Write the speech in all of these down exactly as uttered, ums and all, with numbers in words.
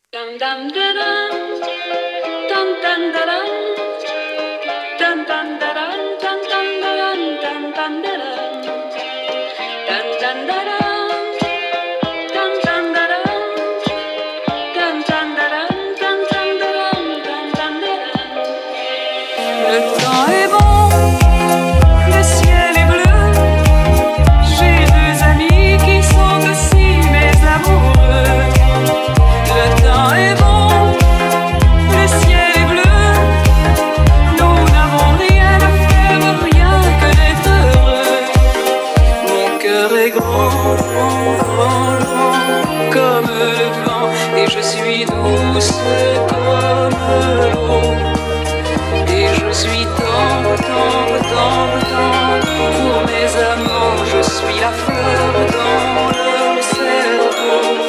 Dum dum da dum, dum dum da dum, dum dum da dum, dum dum da dum, dum dum da dum, dum dum da dum, dum dum da dum, dum dum da dum, dum dum da dum, dum dum da dum. Le temps est bon, le ciel est bleu. J'ai deux amis qui sont aussi mes amoureux. Le temps est bon, le ciel est bleu. Nous n'avons rien à faire, rien que d'être heureux. Mon cœur est grand, grand, grand, grand, comme le vent, et je suis douce comme l'eau. Et je suis tendre, tendre, tendre, tendre pour mes amants. Je suis la fleur dans leur cerveau.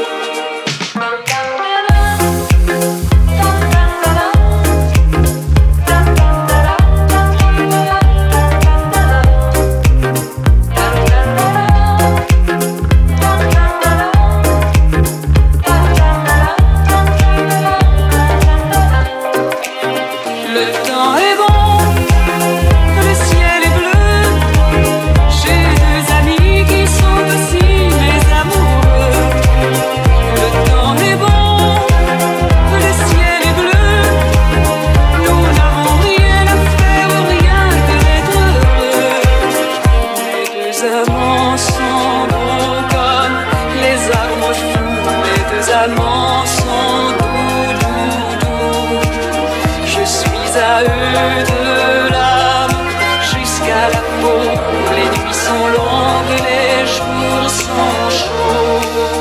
Le temps est bon, le ciel est bleu. J'ai deux amis qui sont aussi mes amoureux. Le temps est bon, le ciel est bleu. Nous n'avons rien à faire, rien que d'être heureux. Mes deux amants sont beaux comme les arbres fous. Mes deux amants sont doux, doux, doux. Je suis à eux de l'âme jusqu'à la peau. Les nuits sont longues, les jours sont chauds.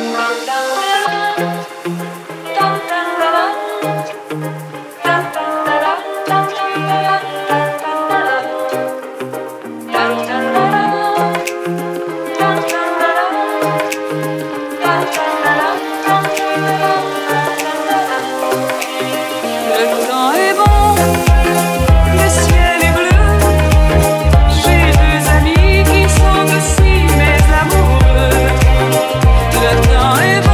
Le temps est bon, le ciel est bleu. J'ai deux amis qui sont aussi mes amoureux. Le temps est bon.